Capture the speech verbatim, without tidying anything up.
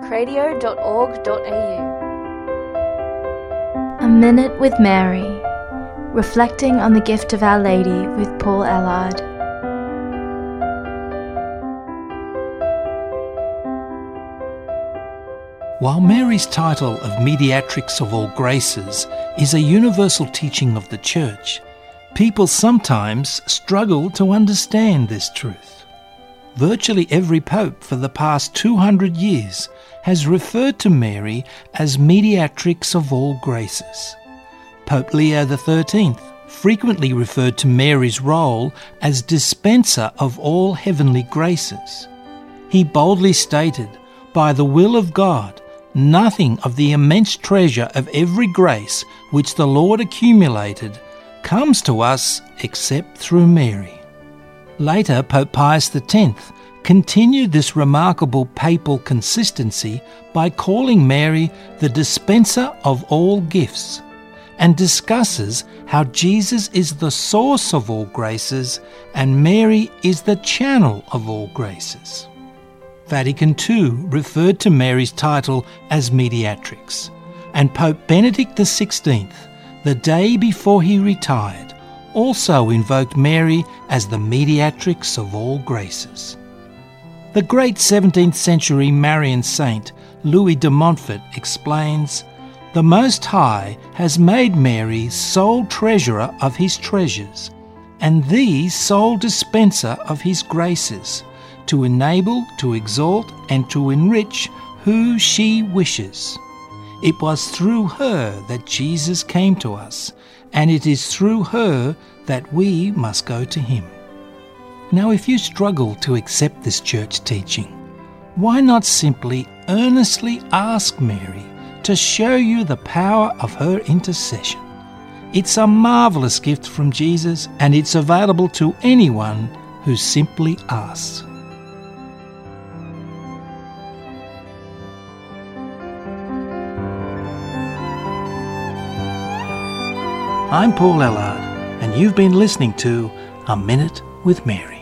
radio dot org dot a u. A Minute with Mary, reflecting on the gift of Our Lady with Paul Ellard. While Mary's title of Mediatrix of all graces is a universal teaching of the Church, people sometimes struggle to understand this truth. Virtually every pope for the past two hundred years has referred to Mary as Mediatrix of all graces. Pope Leo the thirteenth frequently referred to Mary's role as dispenser of all heavenly graces. He boldly stated, "By the will of God, nothing of the immense treasure of every grace which the Lord accumulated comes to us except through Mary." Later, Pope Pius the tenth continued this remarkable papal consistency by calling Mary the dispenser of all gifts, and discusses how Jesus is the source of all graces and Mary is the channel of all graces. Vatican the Second referred to Mary's title as Mediatrix, and Pope Benedict the sixteenth, the day before he retired, also invoked Mary as the Mediatrix of all graces. The great seventeenth century Marian saint Louis de Montfort explains, "The Most High has made Mary sole treasurer of his treasures, and the sole dispenser of his graces, to enable, to exalt, and to enrich who she wishes. It was through her that Jesus came to us, and it is through her that we must go to him." Now, if you struggle to accept this church teaching, why not simply earnestly ask Mary to show you the power of her intercession? It's a marvellous gift from Jesus, and it's available to anyone who simply asks. I'm Paul Ellard, and you've been listening to A Minute with Mary.